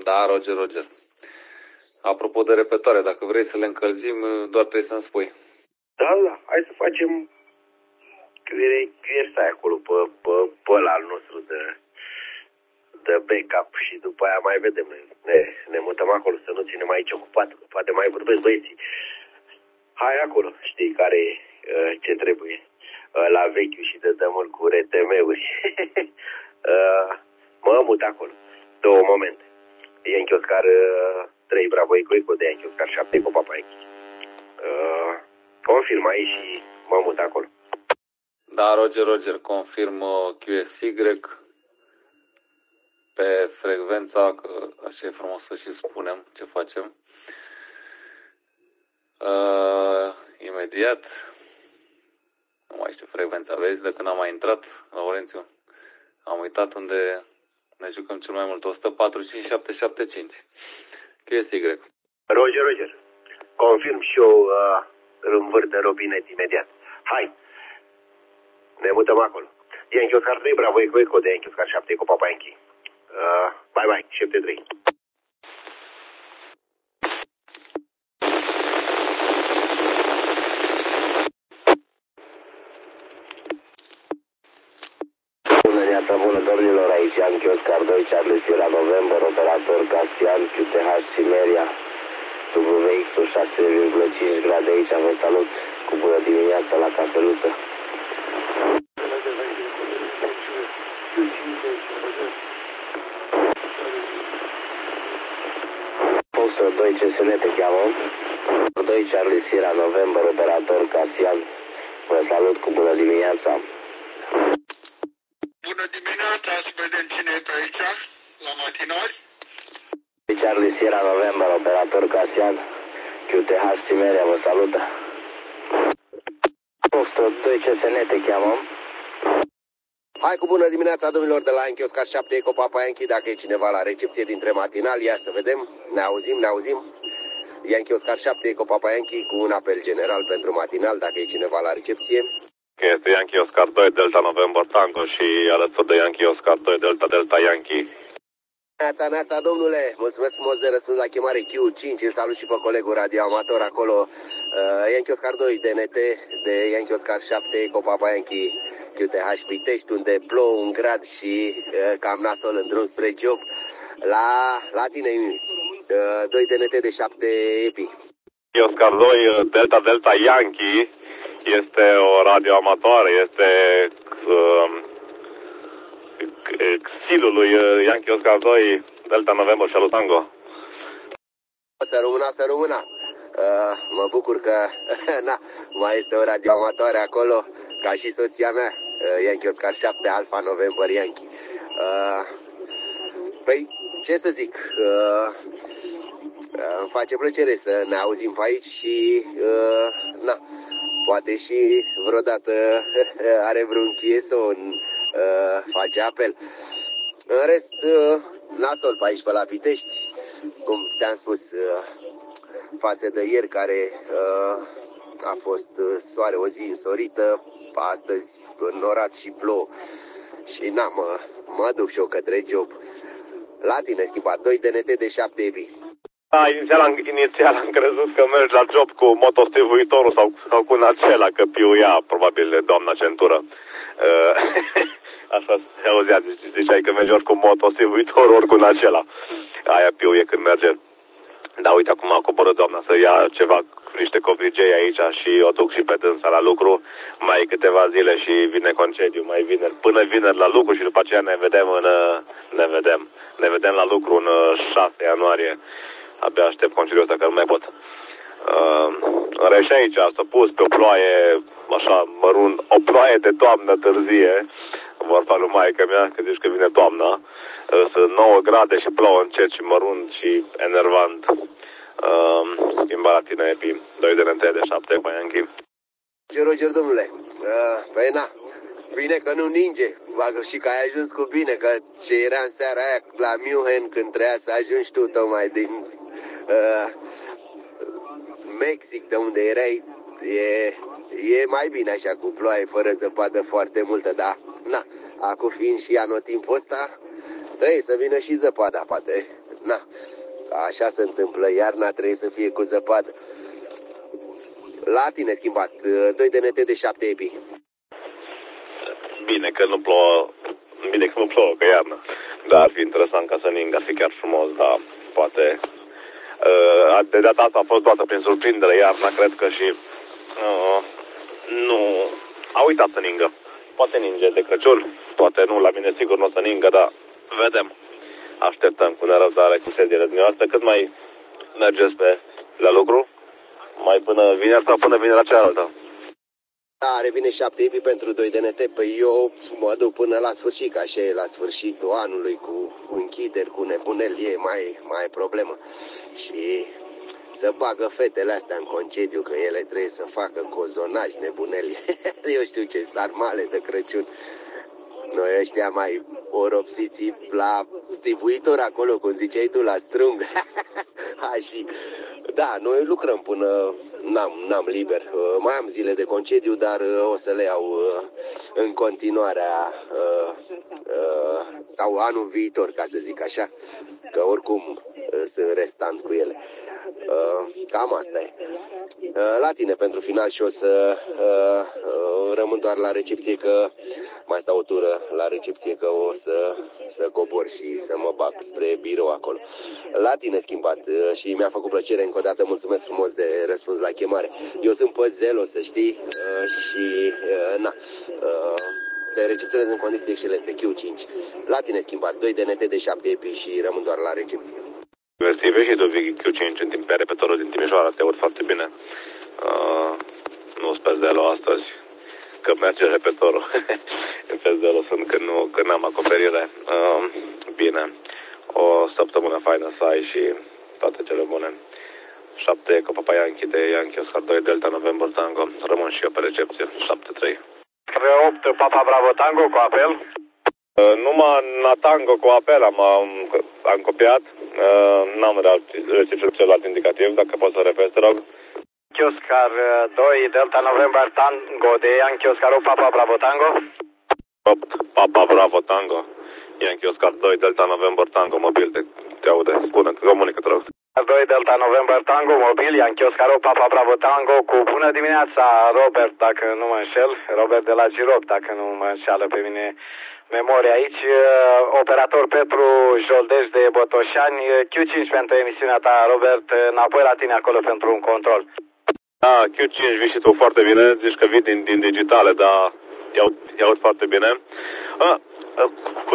Da, Roger, Roger. Apropo de repetoare, dacă vrei să le încălzim, doar trebuie să-mi spui. Da, hai să facem QRSI acolo pe ăla al nostru de backup și după aia mai vedem. Ne mutăm acolo să nu ținem aici ocupat, poate mai vorbesc băieții. Hai acolo, știi care e ce trebuie. La vechiul și de dămul cu RTM-uri. Mă mut acolo. 2 momente. Yankee Oscar 3 Bravo Eco de Yankee Oscar 7 cu Papa Yankee. Confirm aici și mă mut acolo. Da, Roger, Roger, confirm QSY pe frecvența, că așa e frumos să și spunem ce facem. Imediat. Nu mai știu frecvența, vezi, de când am mai intrat, Laurențiu, am uitat unde ne jucăm cel mai mult, 145-775. QSY. Roger, Roger. Confirm și eu îl învârt de robinet imediat. Hai. Ne mutăm acolo. Yankee Oscar 3, Bravo Eco de Yankee Oscar 7 cu Papa Yankee. Bye bye, 73. Bună, domnilor, aici Yankee Oscar 2, Charlie Sierra November, operator Castian, QTH Simeria, WX 6,5 grade aici, vă salut, cu bună dimineața la cafeluță. 2 CSN te cheamă, 2 Charlie Sierra November, operator Castian, vă salut, cu bună dimineața. Bună dimineața, să vedem cine e pe aici, la matinali. Charlie Sierra November, operator Castian, QTH Simeria, vă salută. 102 CSN te cheamă. Hai cu bună dimineața, domnilor, de la Yankee Oscar 7 Eco Papa Yankee, dacă e cineva la recepție dintre matinali, ia să vedem, ne auzim. Yankee Oscar 7 Eco Papa Yankee cu un apel general pentru matinal, dacă e cineva la recepție. Este Yankee Oscar 2 Delta November Tango și alături de Yankee Oscar 2 Delta Delta Yankee. Neața, domnule, mulțumesc frumos de răspuns la chemare Q5, îl salut și pe colegul radioamator acolo, Yankee Oscar 2 DNT de Yankee Oscar 7 Eco Papa Yankee, QTH Pitești, unde plouă 1 grad și cam nasol în drum spre job. La tine, 2 DNT de 7 EPI. Oscar 2 Delta Delta Yankee este o radioamatoare, este exilul lui Yankee Oscar 2 Delta November și Tango. Să rămână. Mă bucur că mai este o radioamatoare acolo, ca și soția mea, Yankee Oscar 7 Alpha November Yankee. Păi, ce să zic, îmi face plăcere să ne auzim pe aici și, poate și vreodată are vreun chieson, face apel. În rest, nasol pe aici, pe la Pitești, cum ți-am spus, față de ieri care a fost soare, o zi însorită, astăzi înnorat și plouă. Și mă duc și eu către job. La tine, schimbat, 2 DNT de 7 EPI. Da, inițial am crezut că mergi la job cu motostivuitorul sau cu acela, că piuia probabil doamna centură. Așa se auzea, ziceai că mergi ori cu motostivuitorul, ori cu acela. Aia piuie când merge. Da, uite, acum a coborât doamna să ia ceva, niște covrigei aici și o duc și pe dânsa la lucru. Mai e câteva zile și vine concediu, mai vineri, până vineri la lucru și după aceea ne vedem la lucru în 6 ianuarie. Abia aștept concediul ăsta, că nu mai pot. Și aici s-a pus pe o ploaie, așa, mărunt, o ploaie de toamnă târzie, vorba lui maică mea, că zici că vine toamna. Sunt 9 grade și plouă încet și mărunt și enervant. Schimba la tine, Epi, 2 de de 7 pe Yankee. Roger, domnule, bine că nu ninge, și că ai ajuns cu bine, că ce era în seara aia la München, când trebuia să ajungi tu tocmai din Mexic, de unde erai, e mai bine așa, cu ploaie, fără zăpadă foarte multă, dar, acum fiind și anotimpul ăsta, trebuie să vină și zăpada, poate na, așa se întâmplă, iarna trebuie să fie cu zăpadă. La tine schimbat, 2 DNT de 7 epi. Bine că nu plouă, că iarnă. Dar ar fi interesant ca să ningă, ar fi chiar frumos, dar poate... de data asta a fost luată prin surprindere iarna, cred că și... nu... A uitat să ningă. Poate ninge de Crăciun, poate nu, la mine sigur nu o să ningă, dar vedem. Așteptăm cu nerăbdare cu sediile dumneavoastră. Cât mai mergeți la lucru? Mai până vineri sau până vinerea cealaltă? Da, revine 7 epi pentru 2 DNT. Păi eu mă duc până la sfârșit, că așa e la sfârșitul anului, cu închideri, cu nebuneli, e mai problemă. Și să bagă fetele astea în concediu, că ele trebuie să facă cozonaj, nebuneli. Eu știu ce, sarmale de Crăciun. Noi ăștia mai oropsiți la stivuitor acolo, cum ziceai tu, la strung. Și da, noi lucrăm până n-am liber. Mai am zile de concediu, dar o să le iau în continuarea sau anul viitor, ca să zic așa, că oricum sunt restant cu ele. Cam asta e. La tine pentru final și o să rămân doar la recepție, că mai stau o tură la recepție, că o să cobor și să mă bag spre birou acolo. La tine schimbat și mi-a făcut plăcere încă o dată, mulțumesc frumos de răspuns la chemare. Eu sunt pe Zelo, să știi, și te recepționez în condiții excelente, Q5. La tine schimbat, 2 DNT de 7 epi și rămân doar la recepție. Mersi, și tu Q5 în timp pe repetorul din Timișoara, te aud foarte bine. Nu pe Zelo astăzi, că merge repetorul. Pe Zelo sunt că n-am acoperire. Bine, o săptămână faină să ai și toate cele bune. 7 Eco Papa Yankee de Yankee Oscar 2 Delta November Tango. Rămân și eu pe recepție. 7-3. 8 Papa Bravo Tango cu apel. Numai la Tango cu apel am copiat. N-am recepționat celălalt indicativ, dacă poți să repezi, te rog. Yankee Oscar 2 Delta November Tango de Yankee Oscar 8 Papa Bravo Tango. 8 Papa Bravo Tango. Yankee Oscar 2 Delta November Tango mobil. Te aude, spune, comunică, te rog. 2 Delta November Tango mobil, Yankee Oscar 8 Papa Bravo Tango cu bună dimineața, Robert, dacă nu mă înșel, Robert de la Girop, dacă nu mă înșeală pe mine memoria aici, operator Petru Joldeș de Botoșani, Q5 pentru emisiunea ta, Robert, înapoi la tine acolo pentru un control. Da, Q5 vii și tu foarte bine, zici că vii din digitale, dar i-aud foarte bine. Cu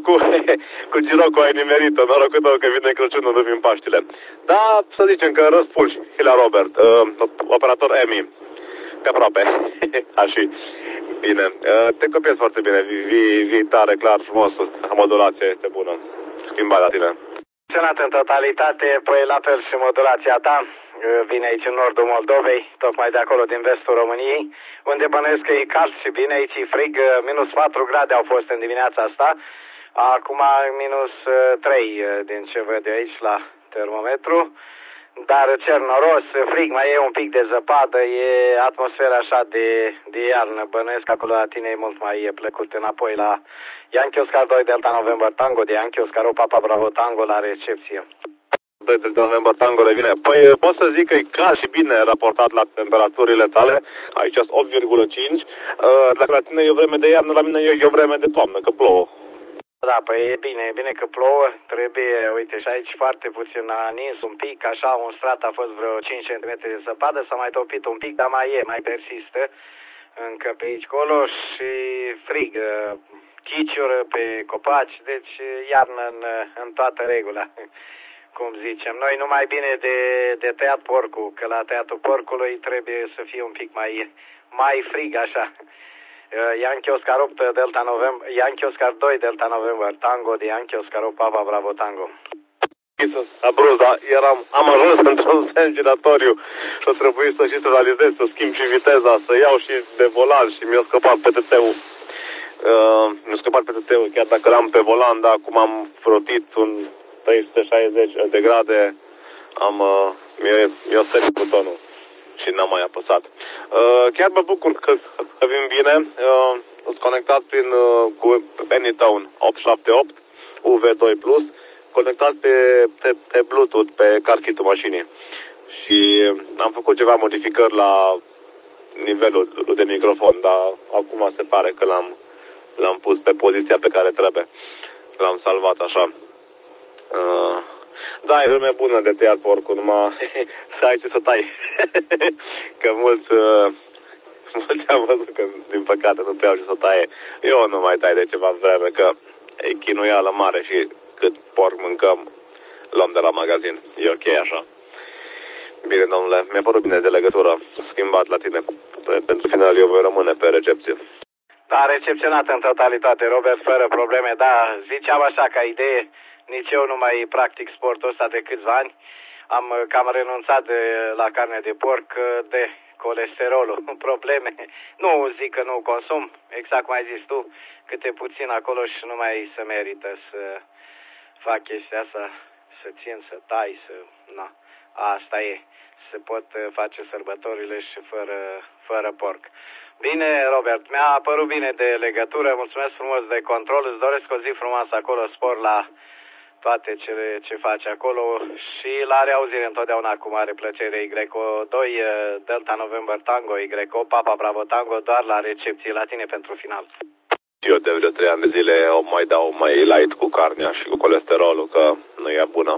Girocu ai nimerit-o, norocul tău că vine Crăciunul, nu vin Paștile. Da, să zicem că răspunzi la Robert, operator EMI, pe aproape, așa, bine. Te copiezi foarte bine, vii tare, clar, frumos, modulația este bună, schimba la tine. În totalitate, păi la fel și modulația ta. Vine aici în nordul Moldovei, tocmai de acolo din vestul României, unde bănuiesc că e cald și bine, aici e frig, minus 4 grade au fost în dimineața asta, acum minus 3 din ce văd eu aici la termometru, dar cer noros, frig, mai e un pic de zăpadă, e atmosfera așa de iarnă, bănuiesc că acolo la tine e mult mai plăcut. Înapoi la Yankee Oscar 2 Delta November Tango de Yankee Oscar 8 Papa Bravo Tango la recepție. 2 de November Tango revine. Păi pot să zic că e cald și bine raportat la temperaturile tale. Aici sunt 8,5. Dacă la tine e o vreme de iarnă, la mine e o vreme de toamnă, că plouă. Da, păi e bine că plouă. Trebuie, uite, și aici foarte puțin a nins un pic, așa, un strat a fost vreo 5 cm de zăpadă, s-a mai topit un pic, dar mai persistă încă pe aici colo și frig, chiciură pe copaci, deci iarnă în toată regula. Cum zicem, noi numai bine de tăiat porcul, că la tăiatul porcului trebuie să fie un pic mai frig așa. Yankee Oscar 8 Delta November, Yankee Oscar 2 Delta November Tango de Yankee Oscar 8 Papa Bravo Tango. Abruz, dar am ajuns într-un sens giratoriu și o trebuie să realizez, să schimb și viteza, să iau și de volan și mi-a scăpat PTT-ul. Mi-a scăpat PTT-ul, chiar dacă l-am pe volan, dar acum am frotit un 360 de grade, mi-a sărit butonul și n-am mai apăsat. Chiar mă bucur că vin bine. Sunt conectat cu Anytown 878 UV2+. conectat pe Bluetooth pe car kit-ul mașinii. Și am făcut ceva modificări la nivelul de microfon, dar acum se pare că l-am pus pe poziția pe care trebuie. L-am salvat așa. Da, e vreme bună de tăiat porcul, numai să ai ce să tai. Că mulți am văzut că, din păcate, nu prea au ce să taie. Eu nu mai tai de ceva vreme, că e chinuială mare și cât porc mâncăm, luăm de la magazin. E ok așa. Bine, domnule, mi-a părut bine de legătură. Schimbat la tine. Pentru final, eu voi rămâne pe recepție. Da, recepționat în totalitate, Robert, fără probleme. Da, ziceam așa ca idee, nici eu nu mai practic sportul ăsta de câțiva ani. Am cam renunțat la carne de porc, de colesterolul, probleme. Nu zic că nu consum, exact cum ai zis tu, câte puțin acolo și nu mai se merită să fac chestia asta, să țin, să tai, să... Na, asta e. Se pot face sărbătorile și fără porc. Bine, Robert, mi-a părut bine de legătură, mulțumesc frumos de control, îți doresc o zi frumoasă acolo, spor la toate ce faci acolo și la reauzire întotdeauna cu mare plăcere. Y2 Delta November Tango, Y8 Papa Bravo Tango, doar la recepție la tine pentru final. Eu de vreo 3 ani de zile o mai dau mai light cu carnea și cu colesterolul, că nu e bună.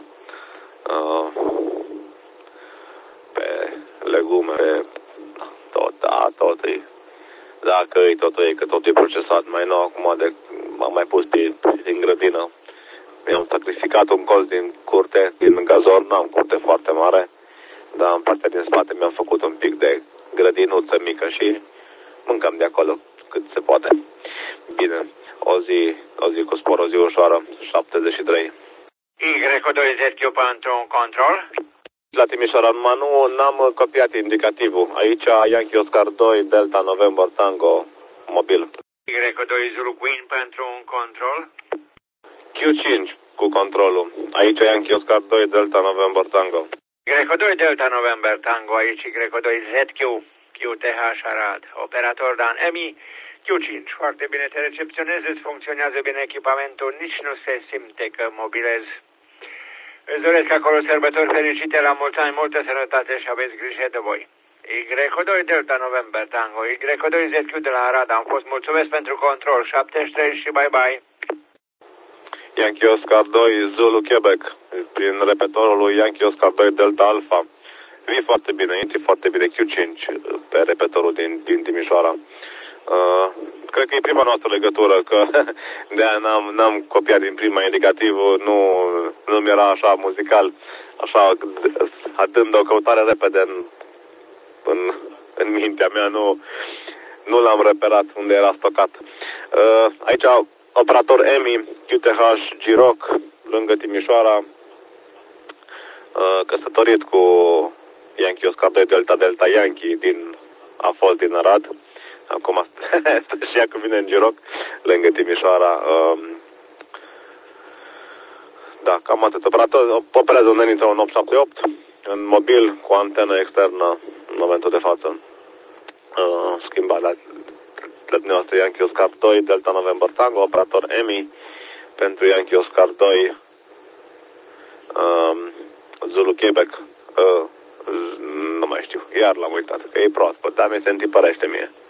Pe legume, tot e. Dacă e totul e, că totul e procesat. Mai nou acum m-am mai pus din grădină. Mi-am sacrificat un colț din curte, din gazon, n-am curte foarte mare, dar în partea din spate mi-am făcut un pic de grădinuță mică și mâncam de acolo cât se poate. Bine, o zi cu spor, o zi ușoară, 73. Y2ZQ pentru un control? La Timișoara, numai n-am copiat indicativul. Aici Yankee Oscar 2, Delta November Tango, mobil. Y2 Zulu Queen pentru un control? Q5 cu controlul. Aici Yankee Oscar 2, Delta November Tango. Y2 Delta November Tango, aici Y2 ZQ, QTH Arad. Operator Dan Emi, Q5. Foarte bine te recepționezi, îți funcționează bine echipamentul, nici nu se simte că mobilezi. Îți doresc acolo sărbători fericite, la mulți ani, multă sănătate și aveți grijă de voi. Y2 Delta November Tango, Y2 ZQ de la Arad. Am fost, mulțumesc pentru control, 73 și bye-bye. Yankee Oscar 2, Zulu Quebec, prin repetorul lui Yankee Oscar 2, Delta Alpha. Vii foarte bine, intri foarte bine Q5 pe repetorul din Timișoara. Cred că e prima noastră legătură, că de-aia n-am copiat din prima indicativul, nu mi-era așa muzical, așa dând o căutare repede în mintea mea, nu l-am reperat unde era stocat. Aici operator EMI, QTH Giroc, lângă Timișoara, căsătorit cu Yankee Oscar 2 Delta Yankee, a fost din Arad. Acum stă și ea cu mine în Giroc, lângă Timișoara. Da, cam atât. Operator operează un Nintendo 878 în mobil cu antenă externă în momentul de față. Schimbat la dumneavoastră Yankee Oscar 2, Delta November Tango, operator EMI pentru Yankee Oscar 2, Zulu Quebec, nu mai știu, iar l-am uitat, că e proaspăt, dar mi se întipărește mie.